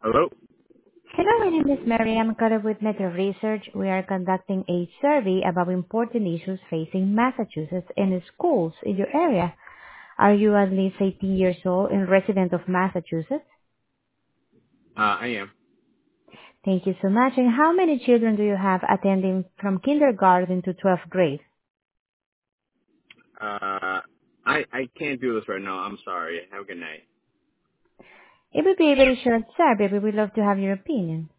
Hello? Hello, my name is Mary. I'm calling with Metro Research. We are conducting a survey about important issues facing Massachusetts and schools in your area. Are you at least 18 years old and resident of Massachusetts? I am. Thank you so much. And how many children do you have attending from kindergarten to 12th grade? I can't do this right now. I'm sorry. Have a good night. It will be a very short survey. We would love to have your opinion.